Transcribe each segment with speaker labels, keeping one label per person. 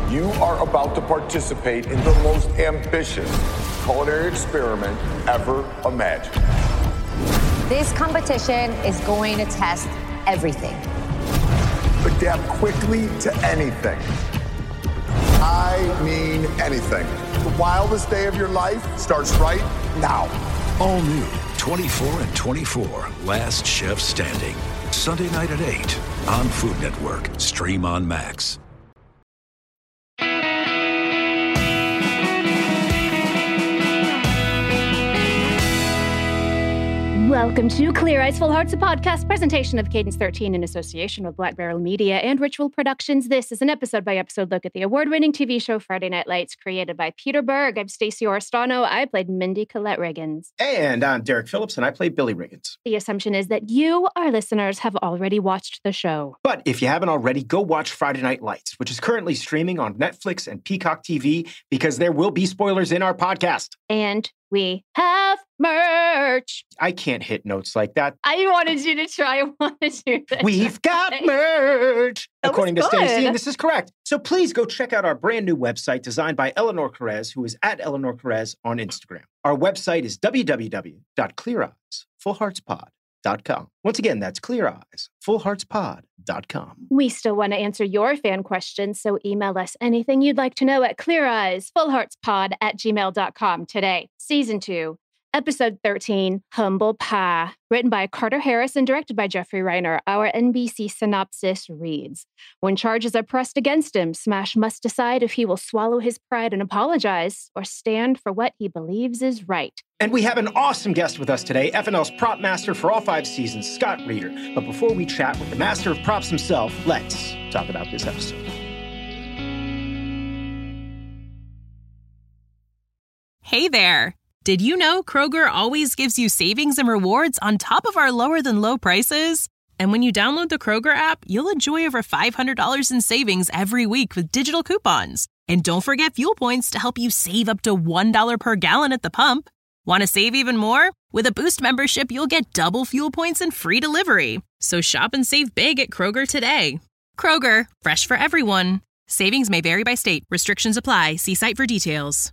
Speaker 1: You are about to participate in the most ambitious culinary experiment ever imagined.
Speaker 2: This competition is going to test everything.
Speaker 1: Adapt quickly to anything. I mean anything. The wildest day of your life starts right now.
Speaker 3: All new 24 and 24, Last Chef Standing. Sunday night at 8 on Food Network. Stream on Max.
Speaker 4: Welcome to Clear Eyes, Full Hearts, a podcast presentation of Cadence 13 in association with Black Barrel Media and Ritual Productions. This is an episode-by-episode look at the award-winning TV show Friday Night Lights, created by Peter Berg. I'm Stacey Oristano. I played Mindy Collette Riggins.
Speaker 5: And I'm Derek Phillips, and I played Billy Riggins.
Speaker 4: The assumption is that you, our listeners, have already watched the show.
Speaker 5: But if you haven't already, go watch Friday Night Lights, which is currently streaming on Netflix and Peacock TV, because there will be spoilers in our podcast.
Speaker 4: And we have merch.
Speaker 5: I can't hit notes like that.
Speaker 4: I wanted you to try. I wanted you to
Speaker 5: We've got merch, according to
Speaker 4: good.
Speaker 5: Stacey, and this is correct. So please go check out our brand new website designed by Eleanor Perez, who is at Eleanor Perez on Instagram. Our website is www.cleareyedsfullheartspod.com. Once again, that's cleareyedsfullheartspod.com.
Speaker 4: We still want to answer your fan questions, so email us anything you'd like to know at cleareyedsfullheartspod@gmail.com today. Season 2, Episode 13, Humble Pie, written by Carter Harris and directed by Jeffrey Reiner. Our NBC synopsis reads, when charges are pressed against him, Smash must decide if he will swallow his pride and apologize or stand for what he believes is right.
Speaker 5: And we have an awesome guest with us today, FNL's prop master for all 5 seasons, Scott Reeder. But before we chat with the master of props himself, let's talk about this episode.
Speaker 6: Hey there. Did you know Kroger always gives you savings and rewards on top of our lower than low prices? And when you download the Kroger app, you'll enjoy over $500 in savings every week with digital coupons. And don't forget fuel points to help you save up to $1 per gallon at the pump. Want to save even more? With a Boost membership, you'll get double fuel points and free delivery. So shop and save big at Kroger today. Kroger, fresh for everyone. Savings may vary by state. Restrictions apply. See site for details.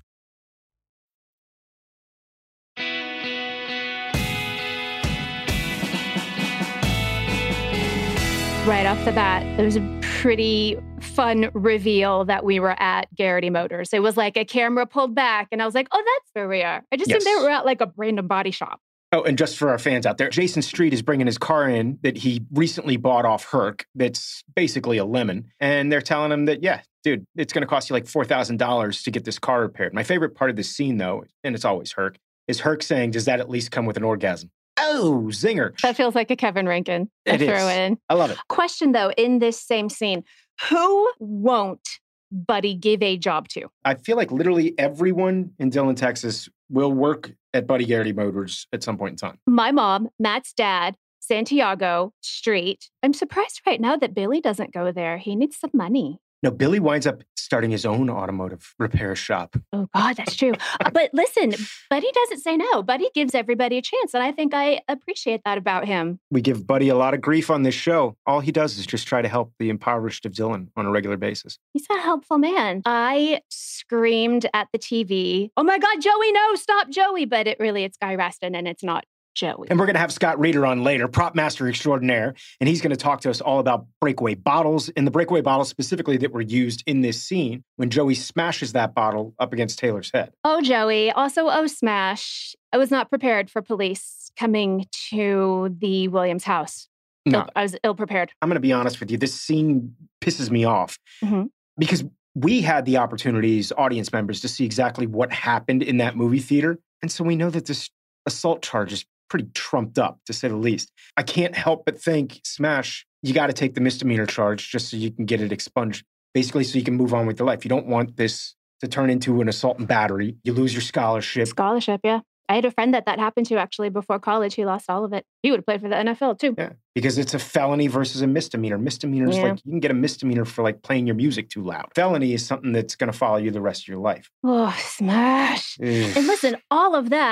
Speaker 4: Right off the bat, it was a pretty fun reveal that we were at Garrity Motors. It was like a camera pulled back, and I was like, oh, that's where we are. I just think they were at like a random body shop.
Speaker 5: Oh, and just for our fans out there, Jason Street is bringing his car in that he recently bought off Herc that's basically a lemon. And they're telling him that, yeah, dude, it's going to cost you like $4,000 to get this car repaired. My favorite part of this scene, though, and it's always Herc, is Herc saying, does that at least come with an orgasm? Oh, zinger.
Speaker 4: That feels like a Kevin Rankin. I throw in.
Speaker 5: I love it.
Speaker 4: Question, though, in this same scene, who won't Buddy give a job to?
Speaker 5: I feel like literally everyone in Dillon, Texas will work at Buddy Garrity Motors at some point in time.
Speaker 4: My mom, Matt's dad, Santiago, Street. I'm surprised right now that Billy doesn't go there. He needs some money.
Speaker 5: No, Billy winds up starting his own automotive repair shop.
Speaker 4: Oh, God, that's true. But listen, Buddy doesn't say no. Buddy gives everybody a chance, and I think I appreciate that about him.
Speaker 5: We give Buddy a lot of grief on this show. All he does is just try to help the impoverished of Dillon on a regular basis.
Speaker 4: He's a helpful man. I screamed at the TV, oh my God, Joey, no, stop Joey. But it's Guy Raston, and it's not Joey.
Speaker 5: And we're going to have Scott Reeder on later, prop master extraordinaire, and he's going to talk to us all about breakaway bottles, and the breakaway bottles specifically that were used in this scene when Joey smashes that bottle up against Taylor's head.
Speaker 4: Oh, Joey. Also, oh, Smash. I was not prepared for police coming to the Williams house.
Speaker 5: No.
Speaker 4: I was ill-prepared.
Speaker 5: I'm going to be honest with you. This scene pisses me off because we had the opportunities, audience members, to see exactly what happened in that movie theater. And so we know that this assault charge is pretty trumped up, to say the least. I can't help but think, Smash, you got to take the misdemeanor charge just so you can get it expunged, basically so you can move on with your life. You don't want this to turn into an assault and battery. You lose your scholarship.
Speaker 4: Scholarship, yeah. I had a friend that happened to actually before college. He lost all of it. He would have played for the NFL too.
Speaker 5: Yeah, because it's a felony versus a misdemeanor. Misdemeanor is like, you can get a misdemeanor for like playing your music too loud. Felony is something that's going to follow you the rest of your life.
Speaker 4: Oh, Smash. And listen, all of that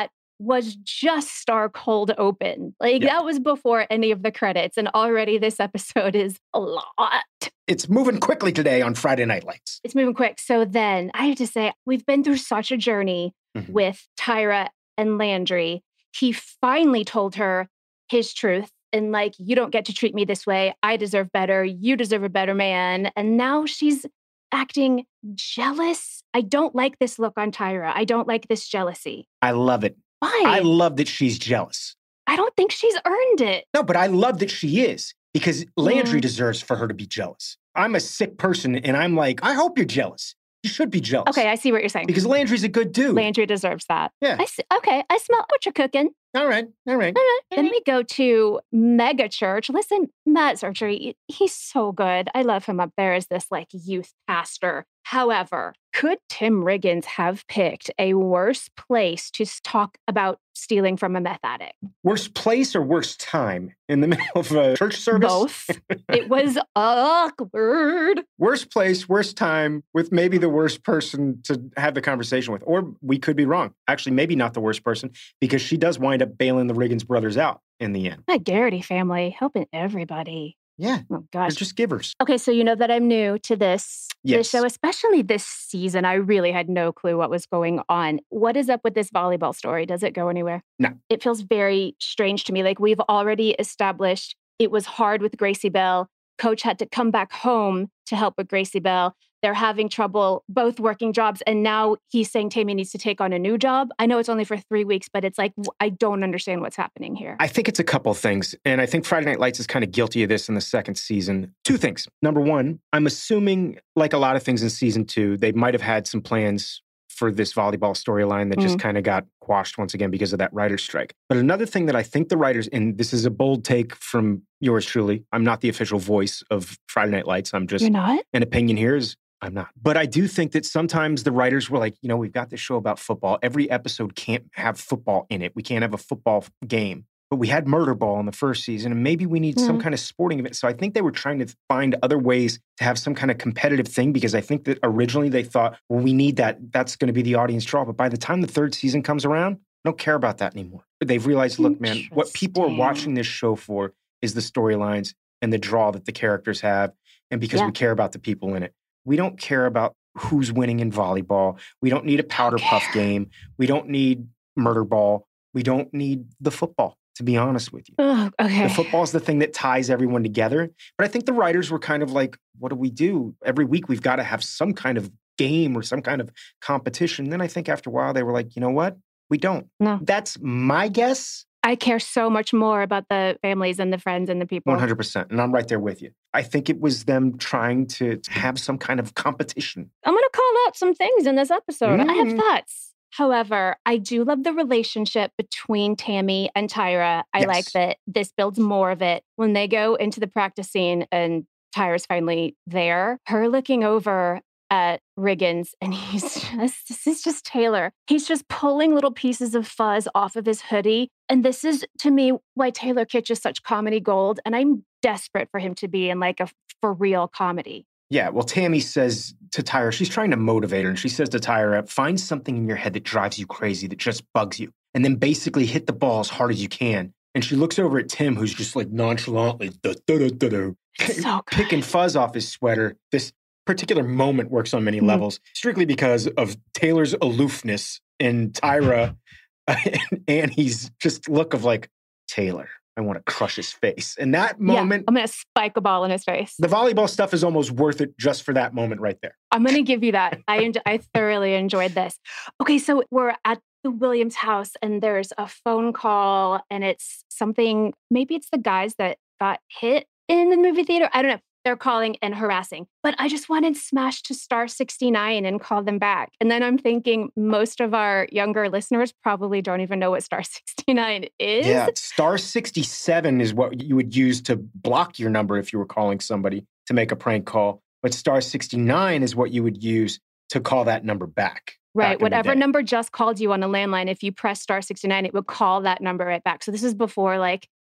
Speaker 4: was just our cold open. Like that was before any of the credits. And already this episode is a lot.
Speaker 5: It's moving quickly today on Friday Night Lights.
Speaker 4: It's moving quick. So then I have to say, we've been through such a journey with Tyra and Landry. He finally told her his truth. And like, you don't get to treat me this way. I deserve better. You deserve a better man. And now she's acting jealous. I don't like this look on Tyra. I don't like this jealousy.
Speaker 5: I love it.
Speaker 4: Why?
Speaker 5: I love that she's jealous.
Speaker 4: I don't think she's earned it.
Speaker 5: No, but I love that she is because Landry deserves for her to be jealous. I'm a sick person and I'm like, I hope you're jealous. You should be jealous.
Speaker 4: Okay, I see what you're saying.
Speaker 5: Because Landry's a good dude.
Speaker 4: Landry deserves that.
Speaker 5: Yeah.
Speaker 4: I see. Okay, I smell what you're cooking.
Speaker 5: All right.
Speaker 4: Then we go to Mega Church. Listen, Matt Surgery, he's so good. I love him up there as this like youth pastor. However, could Tim Riggins have picked a worse place to talk about stealing from a meth addict?
Speaker 5: Worst place or worst time? In the middle of a church service?
Speaker 4: Both. It was awkward.
Speaker 5: Worst place, worst time, with maybe the worst person to have the conversation with. Or we could be wrong. Actually, maybe not the worst person, because she does wind up bailing the Riggins brothers out in the end.
Speaker 4: That Garrity family, helping everybody.
Speaker 5: Yeah.
Speaker 4: Oh, gosh.
Speaker 5: They're just givers.
Speaker 4: Okay, so you know that I'm new to this show, especially this season. I really had no clue what was going on. What is up with this volleyball story? Does it go anywhere?
Speaker 5: No.
Speaker 4: It feels very strange to me. Like we've already established it was hard with Gracie Bell. Coach had to come back home to help with Gracie Bell. They're having trouble both working jobs. And now he's saying Tammy needs to take on a new job. I know it's only for 3 weeks, but it's like, I don't understand what's happening here.
Speaker 5: I think it's a couple things. And I think Friday Night Lights is kind of guilty of this in the second season. 2 things. Number one, I'm assuming, like a lot of things in season 2, they might have had some plans for this volleyball storyline that just kind of got quashed once again because of that writer's strike. But another thing that I think the writers, and this is a bold take from yours truly, I'm not the official voice of Friday Night Lights. I'm just
Speaker 4: You're not?
Speaker 5: An opinion here is I'm not. But I do think that sometimes the writers were like, we've got this show about football. Every episode can't have football in it. We can't have a football game. But we had murder ball in the first season, and maybe we need some kind of sporting event. So I think they were trying to find other ways to have some kind of competitive thing, because I think that originally they thought, well, we need that. That's going to be the audience draw. But by the time the third season comes around, I don't care about that anymore. They've realized, look, man, what people are watching this show for is the storylines and the draw that the characters have. And because we care about the people in it. We don't care about who's winning in volleyball. We don't need a powder puff game. We don't need murder ball. We don't need the football, to be honest with you.
Speaker 4: Okay.
Speaker 5: The football is the thing that ties everyone together. But I think the writers were kind of like, what do we do? Every week we've got to have some kind of game or some kind of competition. Then I think after a while they were like, you know what? We don't.
Speaker 4: No.
Speaker 5: That's my guess.
Speaker 4: I care so much more about the families and the friends and the people.
Speaker 5: 100%. And I'm right there with you. I think it was them trying to have some kind of competition.
Speaker 4: I'm going to call out some things in this episode. I have thoughts. However, I do love the relationship between Tammy and Tyra. I like that this builds more of it. When they go into the practice scene and Tyra's finally there, her looking over at Riggins, and this is just Taylor. He's just pulling little pieces of fuzz off of his hoodie. And this is, to me, why Taylor Kitsch is such comedy gold. And I'm desperate for him to be in like a for real comedy.
Speaker 5: Yeah, well, Tammy says to Tyra, she's trying to motivate her. And she says to Tyra, find something in your head that drives you crazy, that just bugs you. And then basically hit the ball as hard as you can. And she looks over at Tim, who's just like nonchalantly picking fuzz off his sweater. This particular moment works on many levels, strictly because of Taylor's aloofness and Tyra and Annie's just look of like, Taylor, I want to crush his face. And that moment,
Speaker 4: I'm going to spike a ball in his face.
Speaker 5: The volleyball stuff is almost worth it just for that moment right there.
Speaker 4: I'm going to give you that. I thoroughly enjoyed this. Okay, so we're at the Williams house and there's a phone call and it's something, maybe it's the guys that got hit in the movie theater. I don't know. They're calling and harassing. But I just wanted Smash to star 69 and call them back. And then I'm thinking most of our younger listeners probably don't even know what star 69 is.
Speaker 5: Yeah, star 67 is what you would use to block your number if you were calling somebody to make a prank call. But star 69 is what you would use to call that number back.
Speaker 4: Right. Whatever number just called you on a landline, if you press star 69, it would call that number right back. So this is before like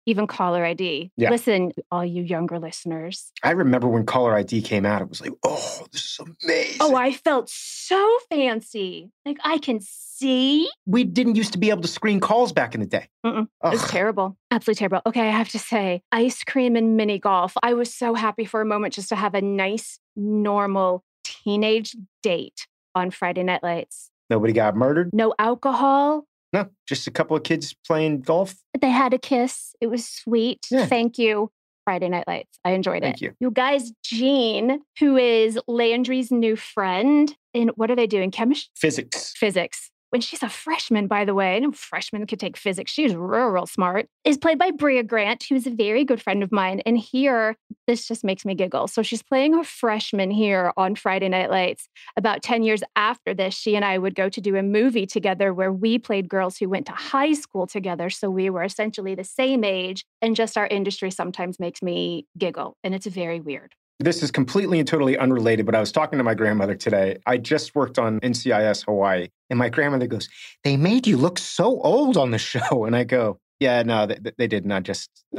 Speaker 4: even caller ID.
Speaker 5: Yeah.
Speaker 4: Listen, all you younger listeners.
Speaker 5: I remember when caller ID came out, it was like, oh, this is amazing.
Speaker 4: Oh, I felt so fancy. Like, I can see.
Speaker 5: We didn't used to be able to screen calls back in the day.
Speaker 4: It was terrible. Absolutely terrible. Okay, I have to say, ice cream and mini golf. I was so happy for a moment just to have a nice, normal teenage date on Friday Night Lights.
Speaker 5: Nobody got murdered?
Speaker 4: No alcohol.
Speaker 5: No, just a couple of kids playing golf.
Speaker 4: They had a kiss. It was sweet.
Speaker 5: Yeah.
Speaker 4: Thank you, Friday Night Lights. I enjoyed it.
Speaker 5: Thank you.
Speaker 4: You guys, Jean, who is Landry's new friend, and what are they doing? Chemistry? Physics. When she's a freshman, by the way, no freshman could take physics. She's real smart. Is played by Bria Grant, who's a very good friend of mine. And here, this just makes me giggle. So she's playing a freshman here on Friday Night Lights. About 10 years after this, she and I would go to do a movie together where we played girls who went to high school together. So we were essentially the same age. And just our industry sometimes makes me giggle. And it's very weird.
Speaker 5: This is completely and totally unrelated, but I was talking to my grandmother today. I just worked on NCIS Hawaii, and my grandmother goes, they made you look so old on the show. And I go, yeah, no, they didn't.
Speaker 4: Oh,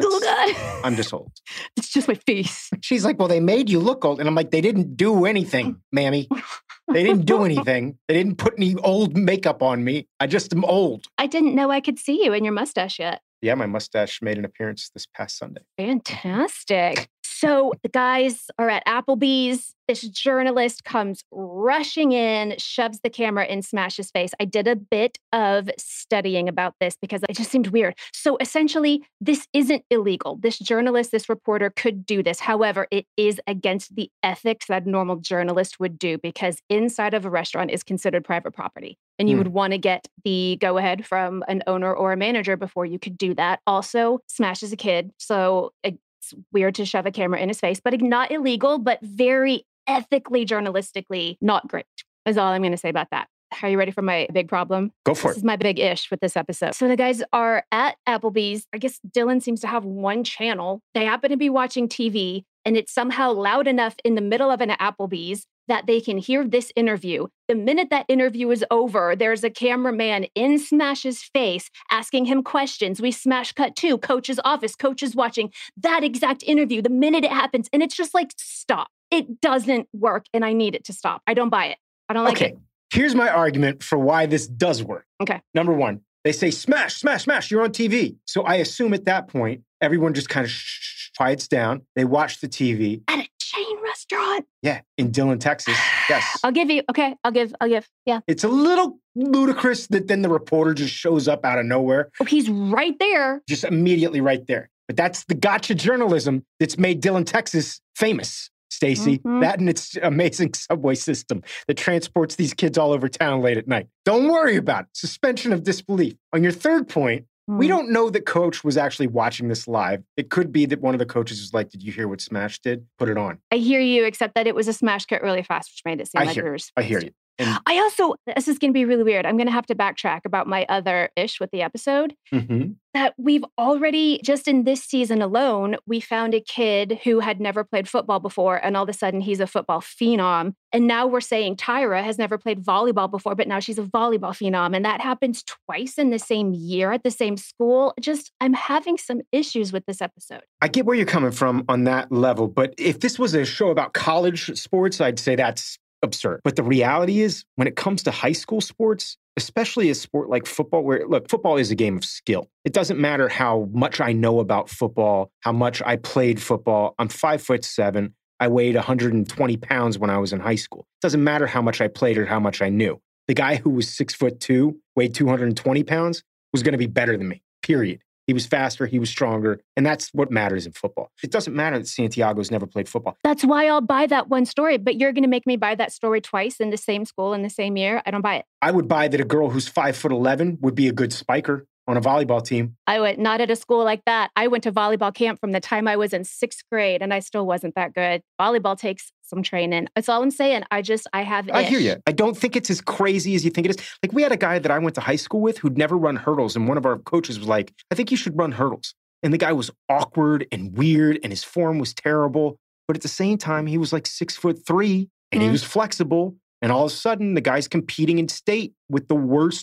Speaker 4: God.
Speaker 5: I'm just old.
Speaker 4: It's just my face.
Speaker 5: She's like, well, they made you look old. And I'm like, they didn't do anything, Mammy. They didn't do anything. They didn't put any old makeup on me. I just am old.
Speaker 4: I didn't know I could see you in your mustache yet.
Speaker 5: Yeah, my mustache made an appearance this past Sunday.
Speaker 4: Fantastic. So the guys are at Applebee's. This journalist comes rushing in, shoves the camera in Smash's face. I did a bit of studying about this because it just seemed weird. So essentially, this isn't illegal. This journalist, this reporter could do this. However, it is against the ethics that a normal journalist would do because inside of a restaurant is considered private property. And you would want to get the go-ahead from an owner or a manager before you could do that. Also, Smash is a kid, so it's weird to shove a camera in his face, but not illegal, but very ethically, journalistically, not great, is all I'm going to say about that. Are you ready for my big problem?
Speaker 5: Go for it.
Speaker 4: This is my big ish with this episode. So the guys are at Applebee's. I guess Dylan seems to have one channel. They happen to be watching TV, and it's somehow loud enough in the middle of an Applebee's that they can hear this interview. The minute that interview is over, there's a cameraman in Smash's face asking him questions. We smash cut to Coach's office. Coach is watching that exact interview the minute it happens. And it's just like, stop. It doesn't work. And I need it to stop. I don't buy it. I don't like it.
Speaker 5: Here's my argument for why this does work.
Speaker 4: Okay.
Speaker 5: Number one, they say, smash, smash, smash, you're on TV. So I assume at that point, everyone just kind of quiets down. They watch the TV.
Speaker 4: At a chain restaurant.
Speaker 5: Yeah, in Dillon, Texas. Yes.
Speaker 4: I'll give you. Okay, I'll give. Yeah.
Speaker 5: It's a little ludicrous that then the reporter just shows up out of nowhere.
Speaker 4: Oh, he's right there.
Speaker 5: Just immediately right there. But that's the gotcha journalism that's made Dillon, Texas famous, Stacey. That and its amazing subway system that transports these kids all over town late at night. Don't worry about it. Suspension of disbelief. On your third point, we don't know that Coach was actually watching this live. It could be that one of the coaches was like, did you hear what Smash did? Put it on.
Speaker 4: I hear you, except that it was a smash cut really fast, which made it seem like we were
Speaker 5: I hear you. And
Speaker 4: I also, this is going to be really weird. I'm going to have to backtrack about my other ish with the episode. That we've already, just in this season alone, we found a kid who had never played football before. And all of a sudden he's a football phenom. And now we're saying Tyra has never played volleyball before, but now she's a volleyball phenom. And that happens twice in the same year at the same school. I'm having some issues with this episode.
Speaker 5: I get where you're coming from on that level. But if this was a show about college sports, I'd say that's absurd. But the reality is, when it comes to high school sports, especially a sport like football, where, look, football is a game of skill. It doesn't matter how much I know about football, how much I played football. I'm 5'7". I weighed 120 pounds when I was in high school. It doesn't matter how much I played or how much I knew. The guy who was 6'2", weighed 220 pounds, was going to be better than me, period. He was faster, he was stronger, and that's what matters in football. It doesn't matter that Santiago's never played football.
Speaker 4: That's why I'll buy that one story, but you're going to make me buy that story twice in the same school in the same year? I don't buy it.
Speaker 5: I would buy that a girl who's 5'11" would be a good spiker on a volleyball team.
Speaker 4: I would not at a school like that. I went to volleyball camp from the time I was in 6th grade, and I still wasn't that good. Volleyball takes some training. That's all I'm saying. I have
Speaker 5: I hear you. I don't think it's as crazy as you think it is. Like, we had a guy that I went to high school with who'd never run hurdles, and one of our coaches was like, I think you should run hurdles. And the guy was awkward and weird, and his form was terrible. But at the same time, he was like 6'3", and he was flexible. And all of a sudden, the guy's competing in state with the worst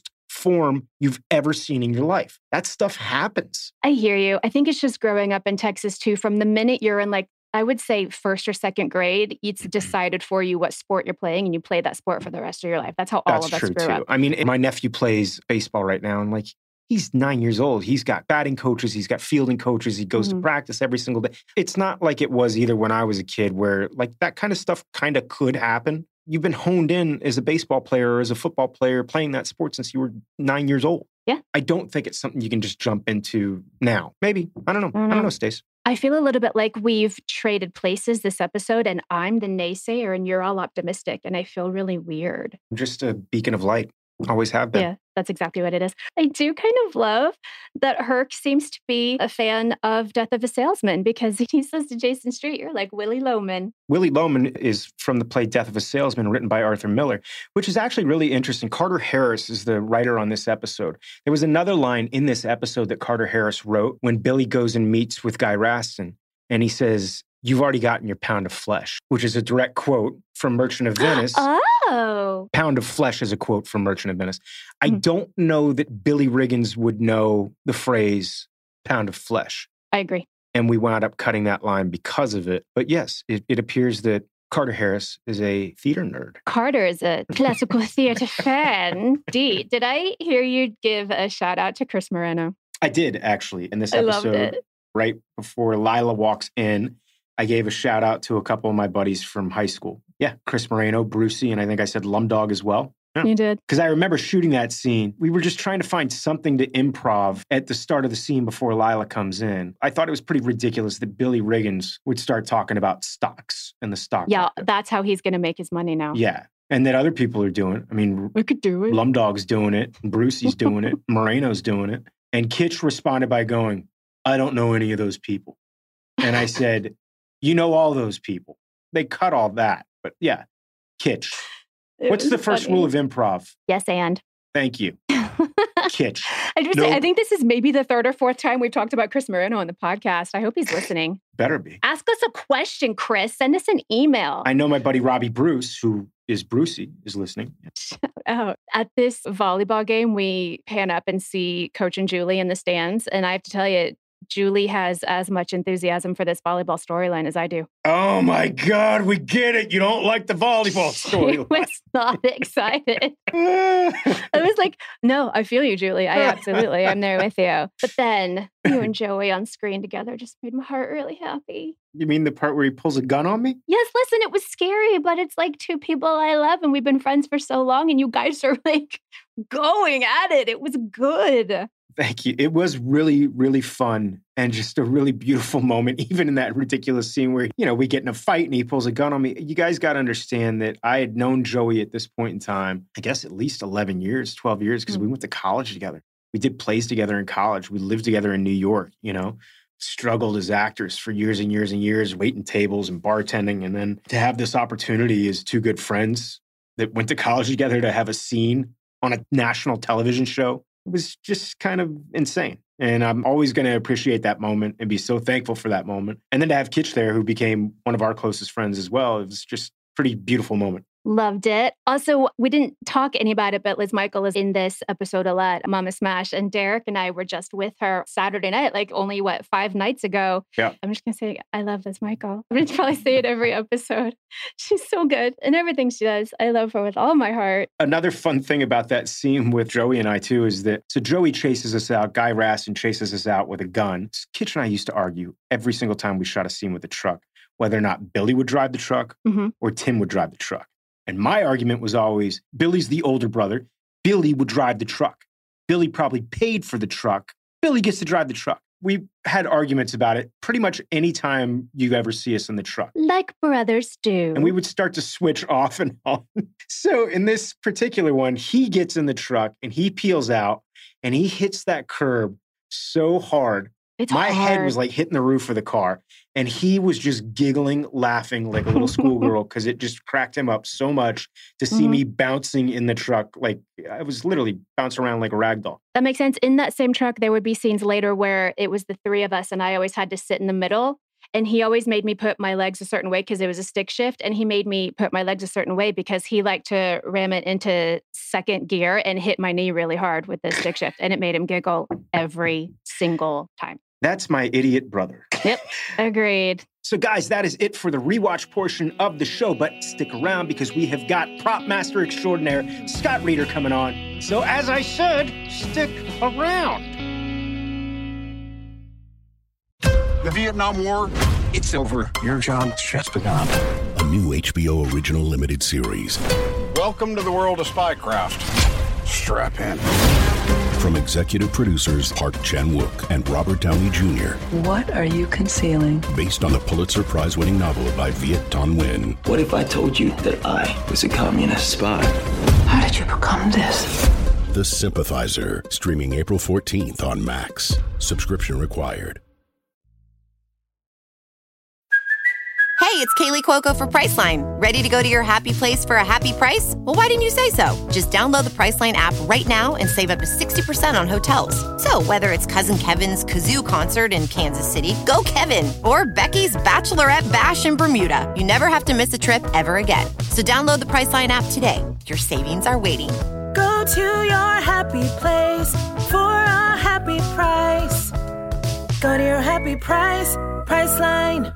Speaker 5: form you've ever seen in your life. That stuff happens.
Speaker 4: I hear you. I think it's just growing up in Texas too. From the minute you're in like, I would say first or second grade, it's decided for you what sport you're playing and you play that sport for the rest of your life. That's how all of us grew up.
Speaker 5: I mean, my nephew plays baseball right now and like, he's 9 years old. He's got batting coaches. He's got fielding coaches. He goes to practice every single day. It's not like it was either when I was a kid where like that kind of stuff kind of could happen. You've been honed in as a baseball player or as a football player playing that sport since you were 9 years old.
Speaker 4: Yeah.
Speaker 5: I don't think it's something you can just jump into now. Maybe. I don't know, Stace.
Speaker 4: I feel a little bit like we've traded places this episode and I'm the naysayer and you're all optimistic and I feel really weird.
Speaker 5: I'm just a beacon of light. Always have been.
Speaker 4: Yeah, that's exactly what it is. I do kind of love that Herc seems to be a fan of Death of a Salesman because he says to Jason Street, you're like Willie Loman.
Speaker 5: Willie Loman is from the play Death of a Salesman, written by Arthur Miller, which is actually really interesting. Carter Harris is the writer on this episode. There was another line in this episode that Carter Harris wrote when Billy goes and meets with Guy Raston, and he says, "You've already gotten your pound of flesh," which is a direct quote from Merchant of Venice.
Speaker 4: Oh.
Speaker 5: Pound of flesh is a quote from Merchant of Venice. I don't know that Billy Riggins would know the phrase pound of flesh.
Speaker 4: I agree.
Speaker 5: And we wound up cutting that line because of it. But yes, it appears that Carter Harris is a theater nerd.
Speaker 4: Carter is a classical theater fan. Dee, did I hear you give a shout out to Chris Moreno?
Speaker 5: I did, actually, in this
Speaker 4: I
Speaker 5: episode.
Speaker 4: loved it.
Speaker 5: Right before Lila walks in, I gave a shout out to a couple of my buddies from high school. Yeah, Chris Moreno, Brucey, and I think I said Lumdog as well. Yeah.
Speaker 4: You did.
Speaker 5: Because I remember shooting that scene. We were just trying to find something to improv at the start of the scene before Lila comes in. I thought it was pretty ridiculous that Billy Riggins would start talking about stocks and the stock
Speaker 4: Yeah,
Speaker 5: market.
Speaker 4: that's how he's going to make his money now.
Speaker 5: Yeah. And that other people are doing it. I mean,
Speaker 4: we could do it.
Speaker 5: Lumdog's doing it. Brucey's doing it. Moreno's doing it. And Kitch responded by going, "I don't know any of those people." And I said, "You know all those people." They cut all that. But yeah, Kitch. What's the first rule of improv?
Speaker 4: Yes, and.
Speaker 5: Thank you. Kitch.
Speaker 4: I think this is maybe the third or fourth time we've talked about Chris Moreno on the podcast. I hope he's listening.
Speaker 5: Better be.
Speaker 4: Ask us a question, Chris. Send us an email.
Speaker 5: I know my buddy Robbie Bruce, who is Brucey, is listening.
Speaker 4: Shout out. At this volleyball game, we pan up and see Coach and Julie in the stands. And I have to tell you, Julie has as much enthusiasm for this volleyball storyline as I do.
Speaker 5: Oh my God, we get it. You don't like the volleyball storyline.
Speaker 4: She was not excited. I was like, no, I feel you, Julie. I'm there with you. But then you and Joey on screen together just made my heart really happy.
Speaker 5: You mean the part where he pulls a gun on me?
Speaker 4: Yes, listen, it was scary, but it's like two people I love and we've been friends for so long and you guys are like going at it. It was good.
Speaker 5: Thank you. It was really, really fun and just a really beautiful moment, even in that ridiculous scene where, we get in a fight and he pulls a gun on me. You guys got to understand that I had known Joey at this point in time, I guess at least 11 years, 12 years, because we went to college together. We did plays together in college. We lived together in New York, struggled as actors for years and years and years, waiting tables and bartending. And then to have this opportunity as two good friends that went to college together to have a scene on a national television show. It was just kind of insane. And I'm always going to appreciate that moment and be so thankful for that moment. And then to have Kitch there, who became one of our closest friends as well, it was just a pretty beautiful moment.
Speaker 4: Loved it. Also, we didn't talk any about it, but Liz Michael is in this episode a lot, Mama Smash. And Derek and I were just with her Saturday night, like only, 5 nights ago.
Speaker 5: Yeah.
Speaker 4: I'm just going to say, I love Liz Michael. I'm going to probably say it every episode. She's so good. And everything she does, I love her with all my heart.
Speaker 5: Another fun thing about that scene with Joey and I, too, is that, so Joey chases us out, Guy Raston chases us out with a gun. Kitch and I used to argue every single time we shot a scene with a truck, whether or not Billy would drive the truck or Tim would drive the truck. And my argument was always, Billy's the older brother. Billy would drive the truck. Billy probably paid for the truck. Billy gets to drive the truck. We had arguments about it pretty much any time you ever see us in the truck.
Speaker 4: Like brothers do.
Speaker 5: And we would start to switch off and on. So in this particular one, he gets in the truck and he peels out and he hits that curb so hard. My head was like hitting the roof of the car. And he was just giggling, laughing like a little schoolgirl because it just cracked him up so much to see me bouncing in the truck. Like I was literally bouncing around like a rag doll.
Speaker 4: That makes sense. In that same truck, there would be scenes later where it was the three of us and I always had to sit in the middle. And he always made me put my legs a certain way because it was a stick shift. And he made me put my legs a certain way because he liked to ram it into second gear and hit my knee really hard with the stick shift. And it made him giggle every single time.
Speaker 5: That's my idiot brother.
Speaker 4: Yep, agreed.
Speaker 5: So guys, that is it for the rewatch portion of the show, but stick around because we have got prop master extraordinaire Scott Reeder coming on. So as I said, stick around.
Speaker 1: The Vietnam War,
Speaker 3: It's over. Your job's just begun. A new HBO original limited series.
Speaker 1: welcome to the world of spycraft. Strap in.
Speaker 3: From executive producers Park Chan-wook and Robert Downey Jr.
Speaker 7: What are you concealing?
Speaker 3: Based on the Pulitzer Prize-winning novel by Viet Thanh Nguyen.
Speaker 8: What if I told you that I was a communist spy?
Speaker 7: How did you become this?
Speaker 3: The Sympathizer. Streaming April 14th on Max. Subscription required.
Speaker 9: Hey, it's Kaylee Cuoco for Priceline. Ready to go to your happy place for a happy price? Well, why didn't you say so? Just download the Priceline app right now and save up to 60% on hotels. So whether it's Cousin Kevin's Kazoo Concert in Kansas City, go Kevin, or Becky's Bachelorette Bash in Bermuda, you never have to miss a trip ever again. So download the Priceline app today. Your savings are waiting.
Speaker 10: Go to your happy place for a happy price. Go to your happy price, Priceline.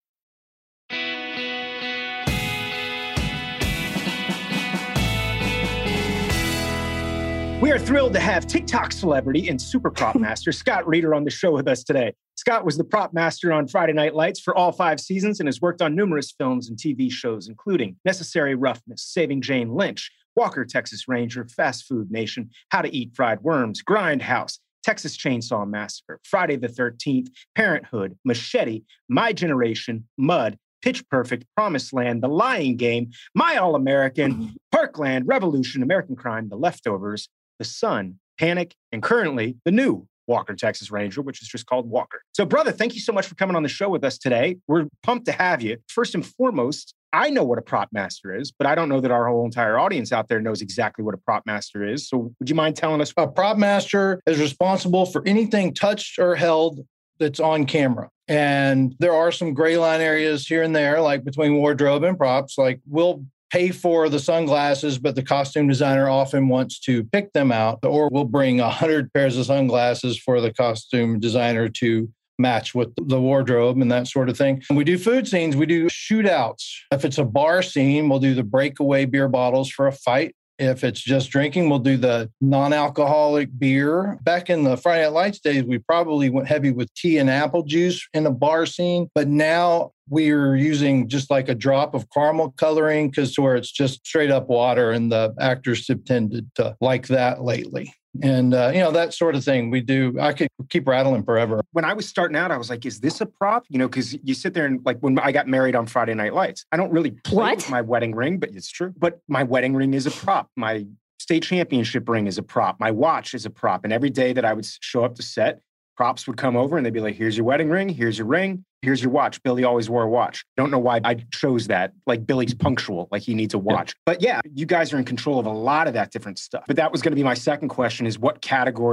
Speaker 5: We are thrilled to have TikTok celebrity and super prop master Scott Reeder on the show with us today. Scott was the prop master on Friday Night Lights for all 5 seasons and has worked on numerous films and TV shows, including Necessary Roughness, Saving Jane Lynch, Walker, Texas Ranger, Fast Food Nation, How to Eat Fried Worms, Grindhouse, Texas Chainsaw Massacre, Friday the 13th, Parenthood, Machete, My Generation, Mud, Pitch Perfect, Promised Land, The Lying Game, My All-American, Parkland, Revolution, American Crime, The Leftovers, The Sun, Panic, and currently the new Walker, Texas Ranger, which is just called Walker. So, brother, thank you so much for coming on the show with us today. We're pumped to have you. First and foremost, I know what a prop master is, but I don't know that our whole entire audience out there knows exactly what a prop master is. So would you mind telling us?
Speaker 11: A prop master is responsible for anything touched or held that's on camera. And there are some gray line areas here and there, like between wardrobe and props. Like we'll pay for the sunglasses, but the costume designer often wants to pick them out, or we'll bring 100 pairs of sunglasses for the costume designer to match with the wardrobe and that sort of thing. And we do food scenes, we do shootouts. If it's a bar scene, we'll do the breakaway beer bottles for a fight. If it's just drinking, we'll do the non-alcoholic beer. Back in the Friday Night Lights days, we probably went heavy with tea and apple juice in a bar scene. But now we're using just like a drop of caramel coloring because where it's just straight up water, and the actors have tended to like that lately. And, that sort of thing we do. I could keep rattling forever.
Speaker 5: When I was starting out, I was like, is this a prop? Because you sit there and like when I got married on Friday Night Lights, I don't really play with my wedding ring, but it's true. But my wedding ring is a prop. My state championship ring is a prop. My watch is a prop. And every day that I would show up to set, props would come over and they'd be like, here's your wedding ring, here's your ring, here's your watch. Billy always wore a watch. Don't know why I chose that. Like Billy's punctual, like he needs a watch. Yeah. But yeah, you guys are in control of a lot of that different stuff. But that was going to be my second question is what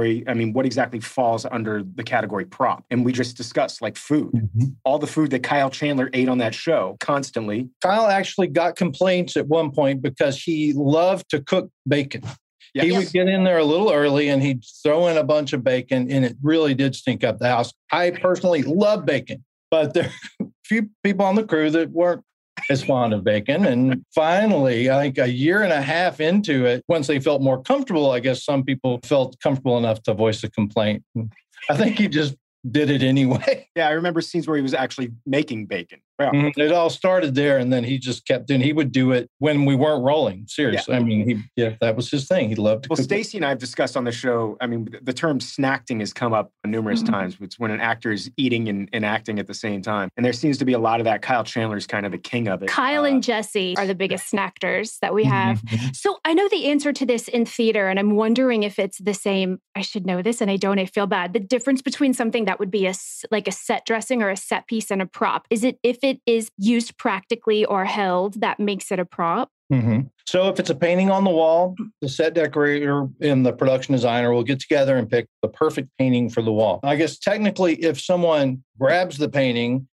Speaker 5: exactly falls under the category prop? And we just discussed like food. Mm-hmm. All the food that Kyle Chandler ate on that show constantly.
Speaker 11: Kyle actually got complaints at one point because he loved to cook bacon. Yes. He would get in there a little early and he'd throw in a bunch of bacon and it really did stink up the house. I personally love bacon, but there are a few people on the crew that weren't as fond of bacon. And finally, I think a year and a half into it, once they felt more comfortable, I guess some people felt comfortable enough to voice a complaint. I think he just did it anyway.
Speaker 5: Yeah, I remember scenes where he was actually making bacon. Yeah.
Speaker 11: Mm-hmm. It all started there, and then he just kept doing. He would do it when we weren't rolling. Seriously, yeah. I mean, that was his thing. He loved to.
Speaker 5: Well, Stacey and I have discussed on the show. I mean, the term snacking has come up numerous times. It's when an actor is eating and acting at the same time, and there seems to be a lot of that. Kyle Chandler's kind of the king of it.
Speaker 4: Kyle and Jesse are the biggest snackers that we have. So I know the answer to this in theater, and I'm wondering if it's the same. I should know this, and I don't. I feel bad. The difference between something that would be a set dressing or a set piece and a prop is it if it is used practically or held that makes it a prop?
Speaker 11: Mm-hmm. So if it's a painting on the wall, the set decorator and the production designer will get together and pick the perfect painting for the wall. I guess technically, if someone grabs the painting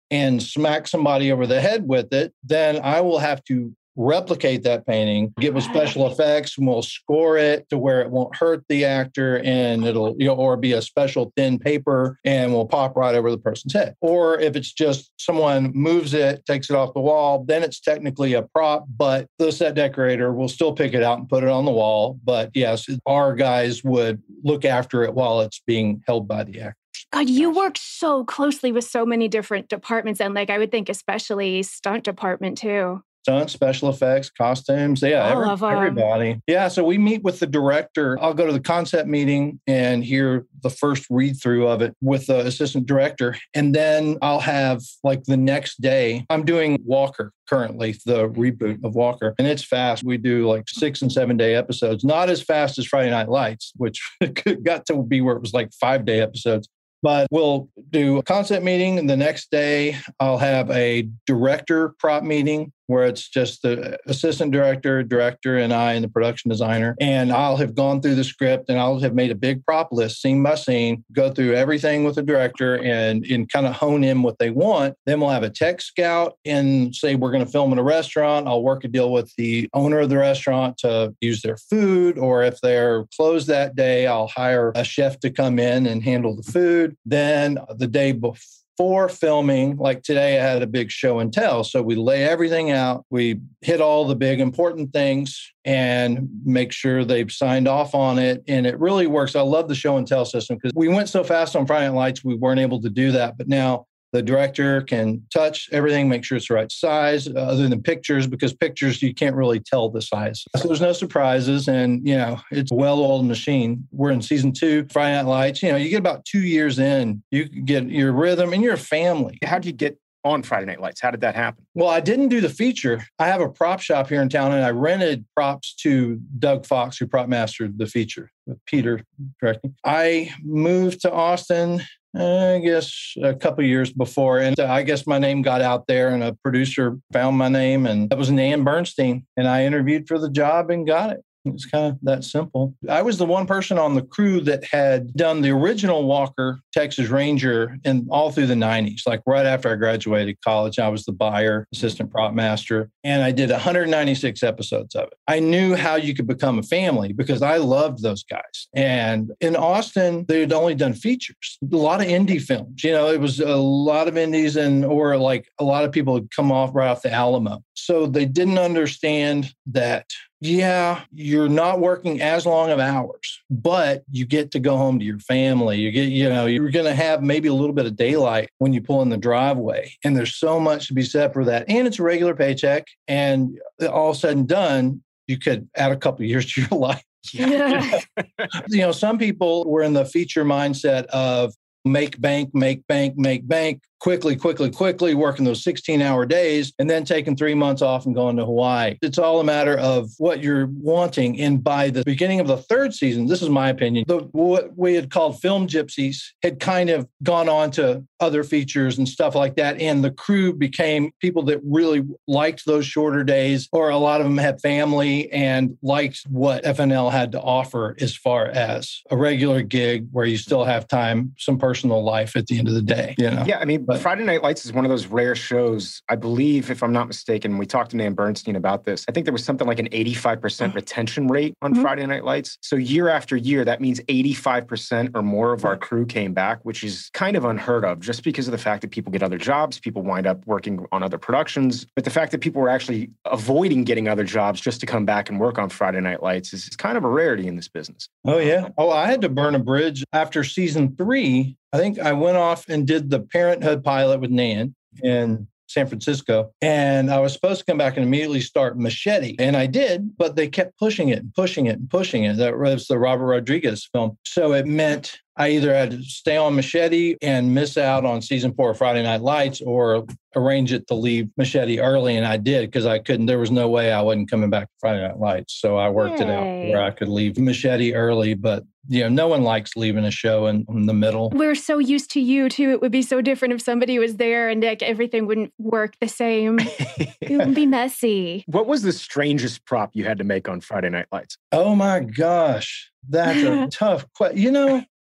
Speaker 11: and smack somebody over the head with it, then I will have to replicate that painting, get with special effects, and we'll score it to where it won't hurt the actor, and it'll, or be a special thin paper and will pop right over the person's head. Or if it's just someone moves it, takes it off the wall, then it's technically a prop, but the set decorator will still pick it out and put it on the wall. But yes, our guys would look after it while it's being held by the actor.
Speaker 4: God, you work so closely with so many different departments, and I would think especially stunt department too.
Speaker 11: Stunts, special effects, costumes, everybody. Yeah, so we meet with the director. I'll go to the concept meeting and hear the first read-through of it with the assistant director. And then I'll have the next day, I'm doing Walker currently, the reboot of Walker. And it's fast. We do 6 and 7 day episodes, not as fast as Friday Night Lights, which got to be where it was 5-day episodes. But we'll do a concept meeting. And the next day, I'll have a director prop meeting where it's just the assistant director, and I, and the production designer. And I'll have gone through the script and I'll have made a big prop list, scene by scene, go through everything with the director and kind of hone in what they want. Then we'll have a tech scout and say we're going to film in a restaurant. I'll work a deal with the owner of the restaurant to use their food. Or if they're closed that day, I'll hire a chef to come in and handle the food. Then the day before filming, like today, I had a big show and tell. So we lay everything out. We hit all the big important things and make sure they've signed off on it. And it really works. I love the show and tell system because we went so fast on Friday Night Lights, we weren't able to do that. But now the director can touch everything, make sure it's the right size, other than pictures, because pictures, you can't really tell the size. So there's no surprises. And, it's a well-oiled machine. We're in season 2, Friday Night Lights. You get about 2 years in, you can get your rhythm and your family.
Speaker 5: How do you get on Friday Night Lights? How did that happen?
Speaker 11: Well, I didn't do the feature. I have a prop shop here in town, and I rented props to Doug Fox, who prop mastered the feature with Peter directing. I moved to Austin, I guess, a couple of years before. And I guess my name got out there and a producer found my name, and that was Nan Bernstein. And I interviewed for the job and got it. It's kind of that simple. I was the one person on the crew that had done the original Walker Texas Ranger and all through the 90s. Right after I graduated college, I was the buyer, assistant prop master, and I did 196 episodes of it. I knew how you could become a family because I loved those guys. And in Austin, they had only done features, a lot of indie films. It was a lot of indies or a lot of people had come right off the Alamo. So they didn't understand that, you're not working as long of hours, but you get to go home to your family. You get, you're going to have maybe a little bit of daylight when you pull in the driveway. And there's so much to be said for that. And it's a regular paycheck. And all said and done, you could add a couple of years to your life. Yeah. Some people were in the feature mindset of make bank, quickly, working those 16-hour days, and then taking 3 months off and going to Hawaii. It's all a matter of what you're wanting. And by the beginning of the 3rd season, this is my opinion, what we had called film gypsies had kind of gone on to other features and stuff like that. And the crew became people that really liked those shorter days, or a lot of them had family and liked what FNL had to offer as far as a regular gig where you still have time, some personal life at the end of the day.
Speaker 5: Yeah, But Friday Night Lights is one of those rare shows, I believe, if I'm not mistaken, we talked to Nan Bernstein about this. I think there was something like an 85% retention rate on Friday Night Lights. So year after year, that means 85% or more of our crew came back, which is kind of unheard of just because of the fact that people get other jobs, people wind up working on other productions. But the fact that people were actually avoiding getting other jobs just to come back and work on Friday Night Lights is kind of a rarity in this business.
Speaker 11: Oh, yeah. Oh, I had to burn a bridge after season 3. I think I went off and did the Parenthood pilot with Nan in San Francisco. And I was supposed to come back and immediately start Machete. And I did, but they kept pushing it. That was the Robert Rodriguez film. So it meant I either had to stay on Machete and miss out on season 4 of Friday Night Lights, or arrange it to leave Machete early. And I did, because I couldn't, there was no way I wasn't coming back to Friday Night Lights. So I worked it out where I could leave Machete early, but no one likes leaving a show in the middle.
Speaker 4: We're so used to you too. It would be so different if somebody was there and everything wouldn't work the same. It would be messy.
Speaker 5: What was the strangest prop you had to make on Friday Night Lights?
Speaker 11: Oh my gosh. That's a tough question.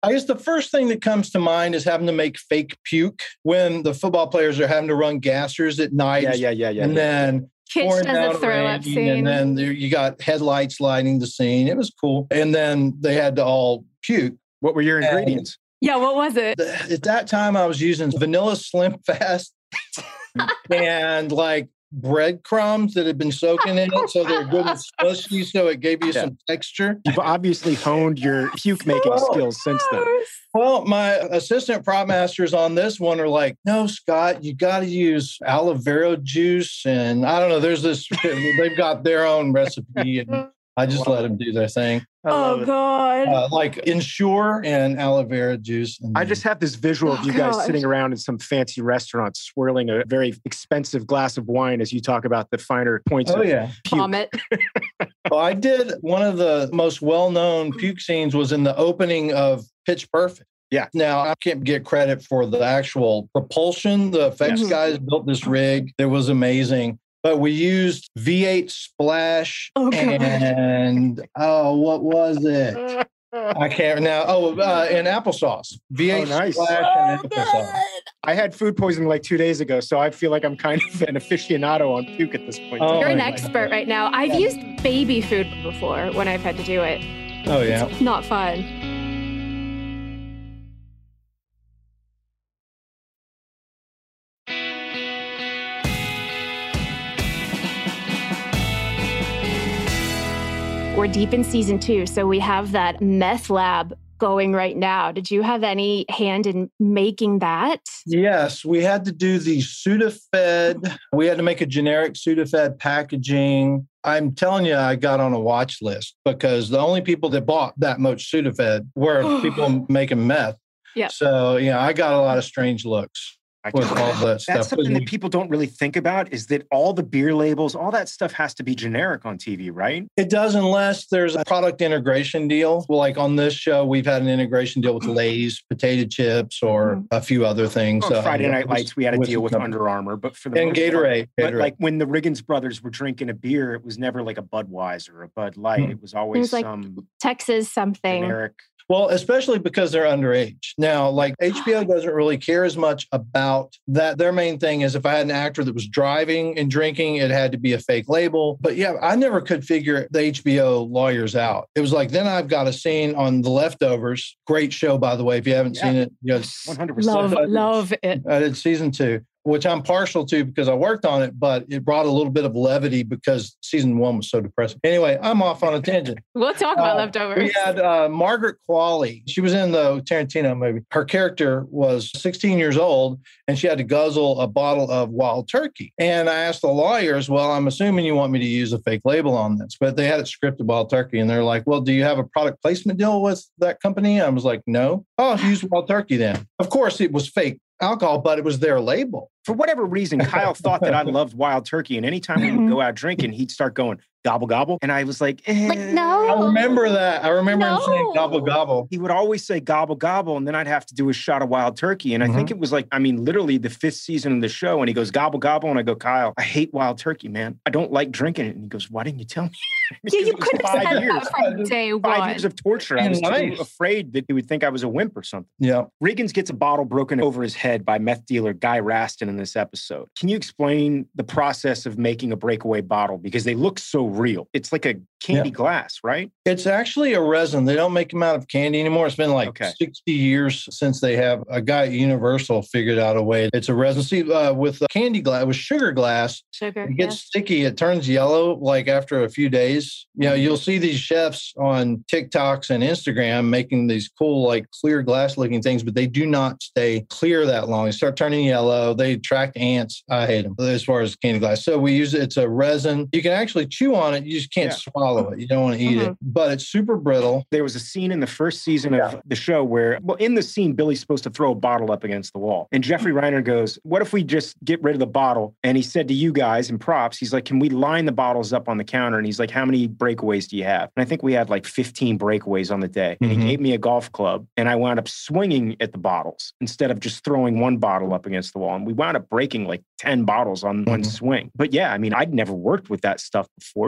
Speaker 11: I guess the first thing that comes to mind is having to make fake puke when the football players are having to run gassers at night.
Speaker 5: Yeah.
Speaker 11: And then
Speaker 4: Kitch
Speaker 11: pouring
Speaker 4: does
Speaker 11: down
Speaker 4: a throw-up
Speaker 11: rain,
Speaker 4: scene.
Speaker 11: and then you got headlights lighting the scene. It was cool. And then they had to all puke.
Speaker 5: What were your ingredients?
Speaker 4: Yeah, what was it?
Speaker 11: At that time, I was using vanilla Slim Fast and like breadcrumbs that had been soaking in it, so they're good and smushy, so it gave you some texture.
Speaker 5: You've obviously honed your puke making skills since then.
Speaker 11: Well, my assistant prop masters on this one are like, no, Scott, you got to use aloe vera juice. And I don't know, there's this, they've got their own recipe. And I just let them do their thing.
Speaker 4: Oh, God.
Speaker 11: Like Ensure and aloe vera juice. And
Speaker 5: I just have this visual of you guys sitting around in some fancy restaurant swirling a very expensive glass of wine as you talk about the finer points of puke.
Speaker 4: Vomit.
Speaker 11: Well, I did one of the most well-known puke scenes was in the opening of Pitch Perfect.
Speaker 5: Yeah.
Speaker 11: Now, I can't get credit for the actual propulsion. The effects guys built this rig. It was amazing. But we used V8 Splash and, what was it? I can't now. And applesauce. V8 Splash and applesauce.
Speaker 5: I had food poisoning like 2 days ago, so I feel like I'm kind of an aficionado on puke at this point.
Speaker 4: You're an expert right now. I've used baby food before when I've had to do it.
Speaker 11: Oh, yeah.
Speaker 4: It's not fun. We're deep in season 2, so we have that meth lab going right now. Did you have any hand in making that?
Speaker 11: Yes, we had to do the Sudafed. We had to make a generic Sudafed packaging. I'm telling you, I got on a watch list because the only people that bought that much Sudafed were people making meth.
Speaker 4: Yeah.
Speaker 11: So, I got a lot of strange looks. With all that stuff.
Speaker 5: That's something that people don't really think about is that all the beer labels, all that stuff has to be generic on TV, right?
Speaker 11: It does unless there's a product integration deal. Well, like on this show, we've had an integration deal with Lay's, potato chips, or a few other things.
Speaker 5: On Friday Night Lights, we had a deal with Under Armour, but for the
Speaker 11: and Gatorade.
Speaker 5: But like when the Riggins brothers were drinking a beer, it was never like a Budweiser or a Bud Light. It was always some
Speaker 4: Texas something.
Speaker 5: Generic.
Speaker 11: Well, especially because they're underage. Now, like HBO doesn't really care as much about that. Their main thing is if I had an actor that was driving and drinking, it had to be a fake label. But yeah, I never could figure the HBO lawyers out. It was like, then I've got a scene on The Leftovers. Great show, by the way. If you haven't seen it,
Speaker 5: 100%.
Speaker 4: Love it.
Speaker 11: I did season 2. Which I'm partial to because I worked on it, but it brought a little bit of levity because season 1 was so depressing. Anyway, I'm off on a tangent.
Speaker 4: We'll talk about Leftovers.
Speaker 11: We had Margaret Qualley. She was in the Tarantino movie. Her character was 16 years old, and she had to guzzle a bottle of Wild Turkey. And I asked the lawyers, well, I'm assuming you want me to use a fake label on this. But they had it scripted Wild Turkey, and they're like, well, do you have a product placement deal with that company? I was like, no. Oh, use Wild Turkey then. Of course, it was fake alcohol, but it was their label.
Speaker 5: For whatever reason, Kyle thought that I loved Wild Turkey. And anytime we would go out drinking, he'd start going, gobble, gobble. And I was like,
Speaker 4: no.
Speaker 11: I remember that. I remember him saying gobble, gobble.
Speaker 5: He would always say gobble, gobble. And then I'd have to do a shot of Wild Turkey. And I think it was like, literally the 5th season of the show. And he goes, gobble, gobble. And I go, Kyle, I hate Wild Turkey, man. I don't like drinking it. And he goes, why didn't you tell me?
Speaker 4: Yeah, you couldn't have said that from day 1.
Speaker 5: 5 years of torture. I was too afraid that he would think I was a wimp or something.
Speaker 11: Yeah.
Speaker 5: Riggins gets a bottle broken over his head by meth dealer Guy Raston in this episode. Can you explain the process of making a breakaway bottle? Because they look so real. It's like a candy glass, right?
Speaker 11: It's actually a resin. They don't make them out of candy anymore. It's been like 60 years since they have a guy at Universal figured out a way. It's a resin. See, with candy glass, with sugar glass, it gets sticky. It turns yellow like after a few days. You know, you'll see these chefs on TikToks and Instagram making these cool, like clear glass looking things, but they do not stay clear that long. They start turning yellow. They attract ants. I hate them as far as candy glass. So we use it. It's a resin. You can actually chew on it. You just can't swallow it. You don't want to eat it, but it's super brittle.
Speaker 5: There was a scene in the first season of the show where, well, in the scene, Billy's supposed to throw a bottle up against the wall. And Jeffrey Reiner goes, what if we just get rid of the bottle? And he said to you guys in props, he's like, can we line the bottles up on the counter? And he's like, how many breakaways do you have? And I think we had like 15 breakaways on the day. And he gave me a golf club and I wound up swinging at the bottles instead of just throwing one bottle up against the wall. And we wound up breaking like 10 bottles on one swing. But yeah, I mean, I'd never worked with that stuff before.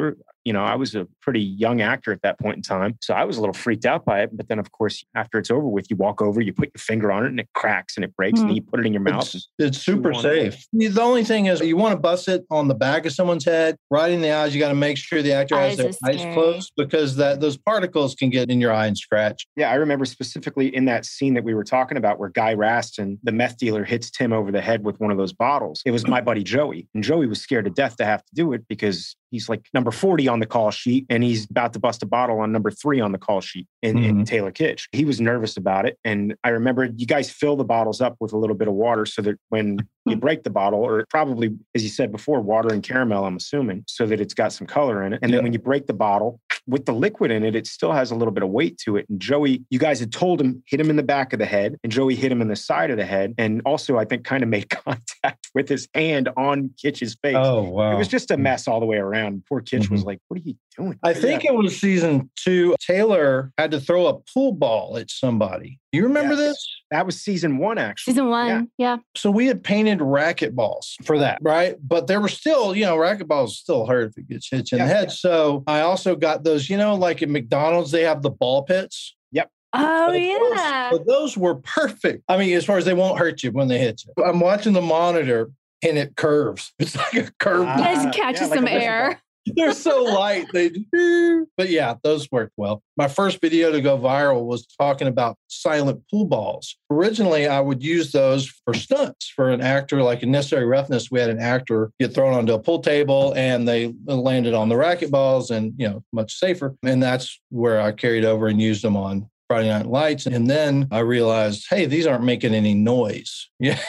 Speaker 5: I was a pretty young actor at that point in time. So I was a little freaked out by it. But then, of course, after it's over with, you walk over, you put your finger on it and it cracks and it breaks and then you put it in your mouth.
Speaker 11: It's super safe. The only thing is you want to bust it on the back of someone's head, right in the eyes. You got to make sure the actor has their eyes closed because those particles can get in your eye and scratch.
Speaker 5: Yeah, I remember specifically in that scene that we were talking about where Guy Raston, the meth dealer, hits Tim over the head with one of those bottles. It was my buddy Joey. And Joey was scared to death to have to do it because he's like number 40 on the call sheet and he's about to bust a bottle on number 3 on the call sheet in Taylor Kitsch. He was nervous about it. And I remember you guys fill the bottles up with a little bit of water so that when you break the bottle, or probably, as you said before, water and caramel, I'm assuming, so that it's got some color in it. And then when you break the bottle, with the liquid in it, it still has a little bit of weight to it. And Joey, you guys had told him, hit him in the back of the head. And Joey hit him in the side of the head. And also, I think, kind of made contact with his hand on Kitsch's face.
Speaker 11: Oh, wow.
Speaker 5: It was just a mess all the way around. Poor Kitsch was like, what are you doing?
Speaker 11: I think it was season 2. Taylor had to throw a pool ball at somebody. You remember this?
Speaker 5: That was season 1, actually.
Speaker 4: Season 1, yeah.
Speaker 11: So we had painted racket balls for that, right? But there were still, racket balls still hurt if it gets hit you in the head. So I also got those, like at McDonald's, they have the ball pits.
Speaker 5: Yep.
Speaker 4: Oh, yeah.
Speaker 11: Those were perfect. I mean, as far as they won't hurt you when they hit you. I'm watching the monitor and it curves. It's like a curve.
Speaker 4: You guys catches some air.
Speaker 11: They're so light. But yeah, those worked well. My first video to go viral was talking about silent pool balls. Originally, I would use those for stunts for an actor, like in Necessary Roughness. We had an actor get thrown onto a pool table and they landed on the racket balls and, much safer. And that's where I carried over and used them on Friday Night Lights. And then I realized, hey, these aren't making any noise. Yeah.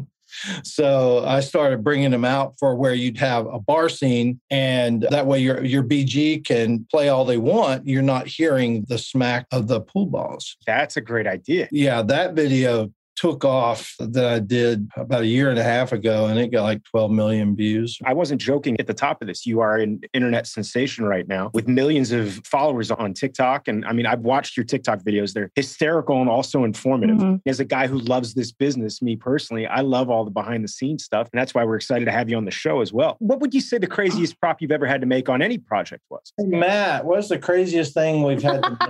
Speaker 11: So I started bringing them out for where you'd have a bar scene, and that way your BG can play all they want. You're not hearing the smack of the pool balls.
Speaker 5: That's a great idea.
Speaker 11: Yeah, that video took off that I did about a year and a half ago, and it got like 12 million views.
Speaker 5: I wasn't joking at the top of this. You are an internet sensation right now with millions of followers on TikTok. And I mean, I've watched your TikTok videos. They're hysterical and also informative. As a guy who loves this business, me personally, I love all the behind the scenes stuff. And that's why we're excited to have you on the show as well. What would you say the craziest prop you've ever had to make on any project was?
Speaker 11: Hey, Matt, what's the craziest thing we've had to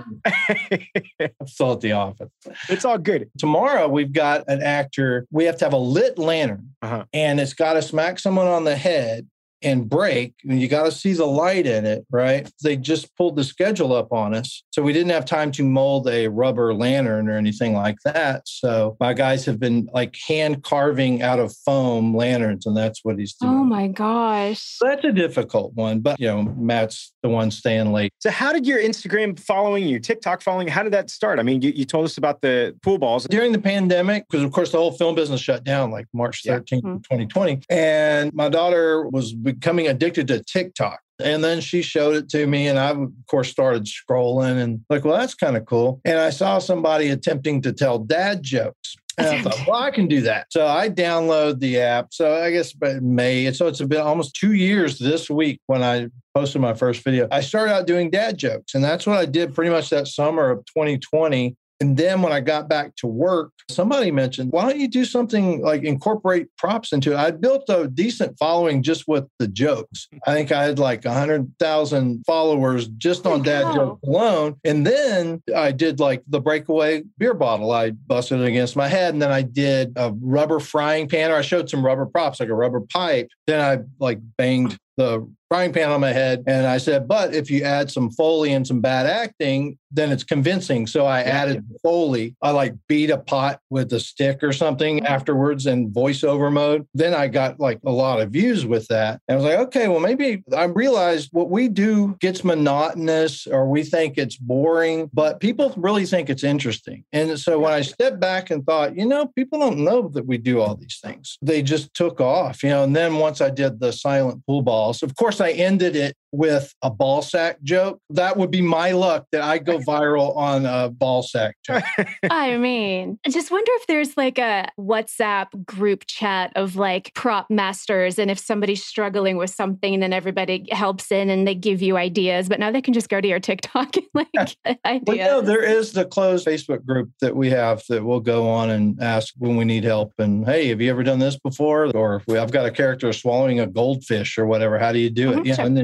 Speaker 11: make? I'm still at the office.
Speaker 5: It's all good.
Speaker 11: Tomorrow, we've got an actor. We have to have a lit lantern and it's got to smack someone on the head and break, and you got to see the light in it, right? They just pulled the schedule up on us. So we didn't have time to mold a rubber lantern or anything like that. So my guys have been like hand carving out of foam lanterns, and that's what he's doing.
Speaker 4: Oh my gosh.
Speaker 11: So that's a difficult one, but Matt's the one staying late.
Speaker 5: So how did your Instagram following, your TikTok following, how did that start? I mean, you told us about the pool balls.
Speaker 11: During the pandemic, because of course the whole film business shut down like March 13th, 2020. And my daughter was becoming addicted to TikTok. And then she showed it to me, and I, of course, started scrolling and like, well, that's kind of cool. And I saw somebody attempting to tell dad jokes. And I thought, well, I can do that. So I download the app. So I guess by May. So it's been almost 2 years this week when I posted my first video. I started out doing dad jokes, and that's what I did pretty much that summer of 2020. And then when I got back to work, somebody mentioned, why don't you do something like incorporate props into it? I built a decent following just with the jokes. I think I had like 100,000 followers just on dad jokes alone. And then I did like the breakaway beer bottle. I busted it against my head. And then I did a rubber frying pan, or I showed some rubber props, like a rubber pipe. Then I like banged the frying pan on my head. And I said, but if you add some Foley and some bad acting, then it's convincing. So I added Foley. I like beat a pot with a stick or something afterwards in voiceover mode. Then I got like a lot of views with that. And I was like, okay, well, maybe I realized what we do gets monotonous or we think it's boring, but people really think it's interesting. And so when I stepped back and thought, people don't know that we do all these things. They just took off, and then once I did the silent pool balls, of course, I ended it with a ball sack joke. That would be my luck that I go viral on a ball sack joke.
Speaker 4: I mean, I just wonder if there's like a WhatsApp group chat of like prop masters. And if somebody's struggling with something, then everybody helps in and they give you ideas. But now they can just go to your TikTok and like get ideas.
Speaker 11: Well, there is the closed Facebook group that we have that we'll go on and ask when we need help. And hey, have you ever done this before? Or I've got a character swallowing a goldfish or whatever. How do you do it?
Speaker 4: Sure.
Speaker 11: And then you'll hear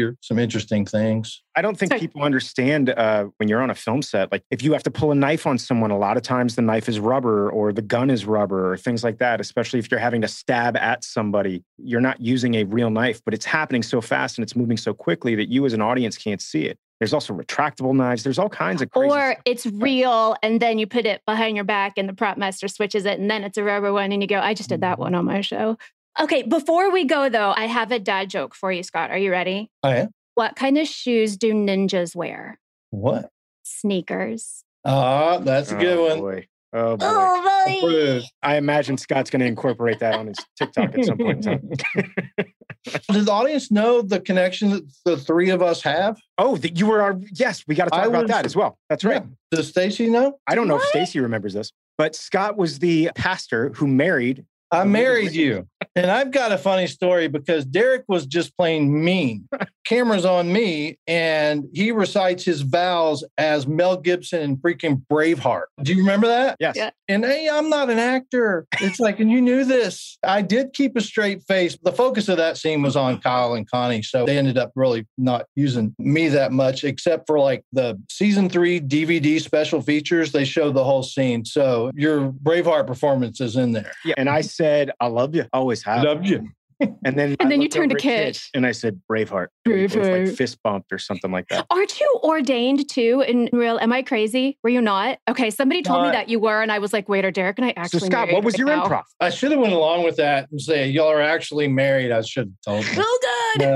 Speaker 11: hear some interesting things.
Speaker 5: I don't think people understand when you're on a film set, like if you have to pull a knife on someone, a lot of times the knife is rubber or the gun is rubber or things like that, especially if you're having to stab at somebody. You're not using a real knife, but it's happening so fast and it's moving so quickly that you as an audience can't see it. There's also retractable knives. There's all kinds of crazy
Speaker 4: Or
Speaker 5: stuff.
Speaker 4: it's real, and then you put it behind your back and the prop master switches it, and then it's a rubber one, and you go, I just did that one on my show. Okay, before we go, though, I have a dad joke for you, Scott. Are you ready?
Speaker 11: I am.
Speaker 4: What kind of shoes do ninjas wear?
Speaker 11: What?
Speaker 4: Sneakers.
Speaker 11: That's a good one.
Speaker 5: Boy. Oh, boy.
Speaker 4: Oh, boy.
Speaker 5: I imagine Scott's going to incorporate that on his TikTok at some point in time.
Speaker 11: Does the audience know the connection that the three of us have?
Speaker 5: Oh, you were our... Yes, we got to talk about that as well. That's right.
Speaker 11: Yeah. Does Stacy know?
Speaker 5: I don't know if Stacy remembers this, but Scott was the pastor who married...
Speaker 11: I married you. And I've got a funny story because Derek was just plain mean. Camera's on me, and he recites his vows as Mel Gibson in freaking Braveheart. Do you remember that?
Speaker 5: Yes. Yeah.
Speaker 11: And hey, I'm not an actor. It's like, and you knew this. I did keep a straight face. The focus of that scene was on Kyle and Connie, so they ended up really not using me that much, except for like the season 3 DVD special features. They showed the whole scene. So your Braveheart performance is in there.
Speaker 5: Yeah. And I said, I love you. Always have.
Speaker 11: Love you.
Speaker 5: And then
Speaker 4: you turned to Kit.
Speaker 5: And I said, Braveheart.
Speaker 4: Braveheart.
Speaker 5: Like fist bumped or something like that.
Speaker 4: Aren't you ordained too in real? Am I crazy? Were you not? Okay, somebody told me that you were, and I was like, wait, are Derek and I actually
Speaker 5: Scott,
Speaker 4: married
Speaker 5: what was
Speaker 4: right
Speaker 5: your
Speaker 4: now?
Speaker 5: improv?
Speaker 11: I should have went along with that and say, y'all are actually married. I should have told you.
Speaker 4: Oh, God.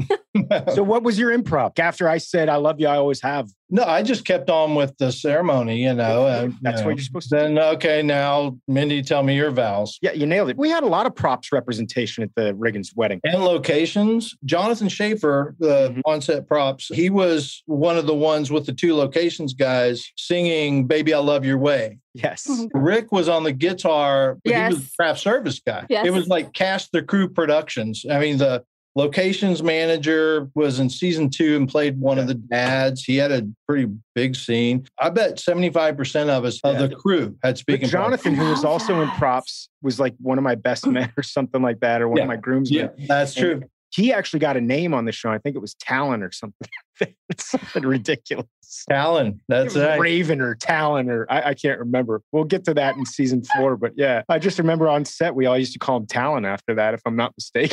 Speaker 11: No.
Speaker 5: So what was your improv? After I said, I love you, I always have.
Speaker 11: No, I just kept on with the ceremony, you know.
Speaker 5: That's what you're supposed to
Speaker 11: do. Then, okay, now, Mindy, tell me your vows.
Speaker 5: Yeah, you nailed it. We had a lot of props representation at the Riggins wedding.
Speaker 11: And locations. Jonathan Schaefer, the on-set props, he was one of the ones with the 2 locations guys singing Baby, I Love Your Way.
Speaker 5: Yes.
Speaker 11: Rick was on the guitar, but
Speaker 4: Yes.
Speaker 11: he was a craft service guy.
Speaker 4: Yes.
Speaker 11: It was like Cast the Crew Productions. I mean, the locations manager was in season 2 and played one of the dads. He had a pretty big scene. I bet 75% of us, of the crew, had speaking.
Speaker 5: But Jonathan, who was also in props, was like one of my best men or something like that, or one of my groomsmen.
Speaker 11: Yeah, that's true.
Speaker 5: He actually got a name on the show. I think it was Talon or something. Something ridiculous.
Speaker 11: Talon. That's right.
Speaker 5: Raven or Talon, or I can't remember. We'll get to that in season 4. But yeah, I just remember on set, we all used to call him Talon after that, if I'm not mistaken.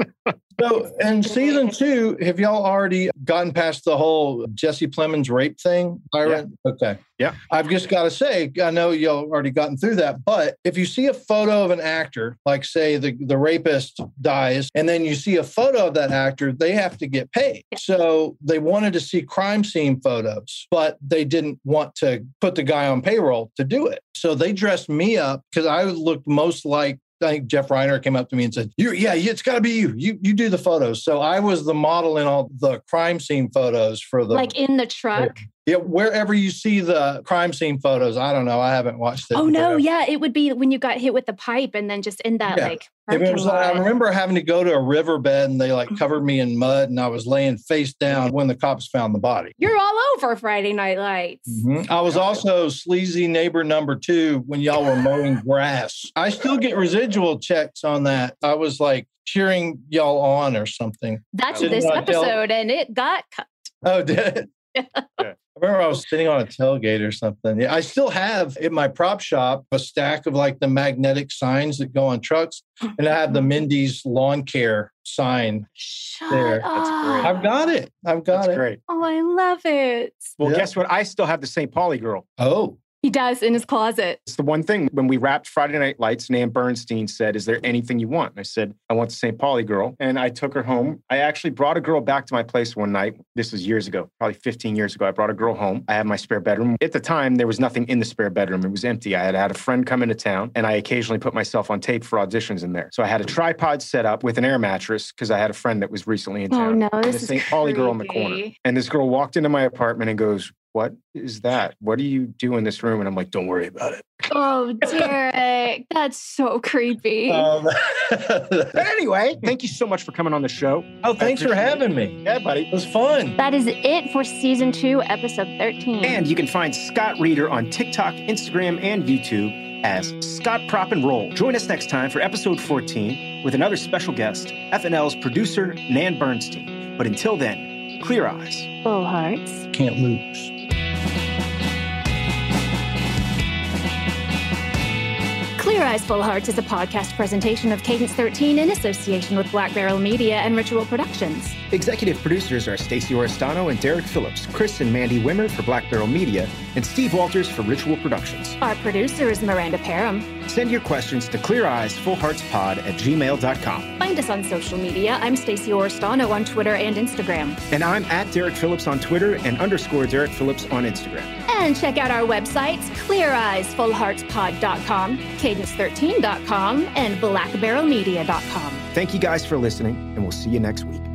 Speaker 11: So in season 2, have y'all already gotten past the whole Jesse Plemons rape thing, Byron? Yeah. Okay.
Speaker 5: Yeah.
Speaker 11: I've just got to say, I know y'all already gotten through that, but if you see a photo of an actor, like say the rapist dies, and then you see a photo of that actor, they have to get paid. So they wanted to see crime scene photos, but they didn't want to put the guy on payroll to do it. So they dressed me up because I looked most like, I think Jeff Reiner came up to me and said, it's got to be you. You do the photos. So I was the model in all the crime scene photos for the...
Speaker 4: Like in the truck?
Speaker 11: Yeah, wherever you see the crime scene photos. I don't know. I haven't watched it.
Speaker 4: Oh, no. Yeah, it would be when you got hit with the pipe and then just in that
Speaker 11: It was like, I remember having to go to a riverbed and they covered me in mud and I was laying face down when the cops found the body.
Speaker 4: You're all over Friday Night Lights.
Speaker 11: Mm-hmm. I was also sleazy neighbor number 2 when y'all were mowing grass. I still get residual checks on that. I was like cheering y'all on or something.
Speaker 4: That's this episode and it got cut.
Speaker 11: Oh, did it? Yeah. I remember I was sitting on a tailgate or something. Yeah, I still have in my prop shop a stack of the magnetic signs that go on trucks. And I have the Mindy's lawn care sign there.
Speaker 4: That's
Speaker 11: great. I've got it.
Speaker 5: That's great.
Speaker 4: Oh, I love it.
Speaker 5: Well, guess what? I still have the St. Pauli girl.
Speaker 11: Oh.
Speaker 4: He does in his closet.
Speaker 5: It's the one thing. When we wrapped Friday Night Lights, Nan Bernstein said, is there anything you want? And I said, I want the St. Pauli girl. And I took her home. I actually brought a girl back to my place one night. This was years ago, probably 15 years ago. I brought a girl home. I had my spare bedroom. At the time, there was nothing in the spare bedroom. It was empty. I had a friend come into town, and I occasionally put myself on tape for auditions in there. So I had a tripod set up with an air mattress because I had a friend that was recently in town.
Speaker 4: Oh, no,
Speaker 5: this is St. Pauli girl in the corner. And this girl walked into my apartment and goes, what is that? What do you do in this room? And I'm like, don't worry about it.
Speaker 4: Oh, Derek, that's so creepy.
Speaker 5: But anyway, thank you so much for coming on the show.
Speaker 11: Oh, thanks for having me.
Speaker 5: Yeah, buddy.
Speaker 11: It was fun.
Speaker 4: That is it for season 2, episode 13.
Speaker 5: And you can find Scott Reeder on TikTok, Instagram, and YouTube as Scott Prop and Roll. Join us next time for episode 14 with another special guest, FNL's producer, Nan Bernstein. But until then, clear eyes.
Speaker 4: Full hearts.
Speaker 11: Can't lose.
Speaker 4: Clear Eyes, Full Hearts is a podcast presentation of Cadence 13 in association with Black Barrel Media and Ritual Productions.
Speaker 5: Executive producers are Stacey Oristano and Derek Phillips, Chris and Mandy Wimmer for Black Barrel Media, and Steve Walters for Ritual Productions.
Speaker 4: Our producer is Miranda Parham.
Speaker 5: Send your questions to cleareyesfullheartspod@gmail.com.
Speaker 4: Find us on social media. I'm Stacey Oristano on Twitter and Instagram.
Speaker 5: And I'm at Derek Phillips on Twitter and _Derek Phillips on Instagram.
Speaker 4: And check out our websites, cleareyesfullheartspod.com, cadence13.com, and blackbarrelmedia.com.
Speaker 5: Thank you guys for listening, and we'll see you next week.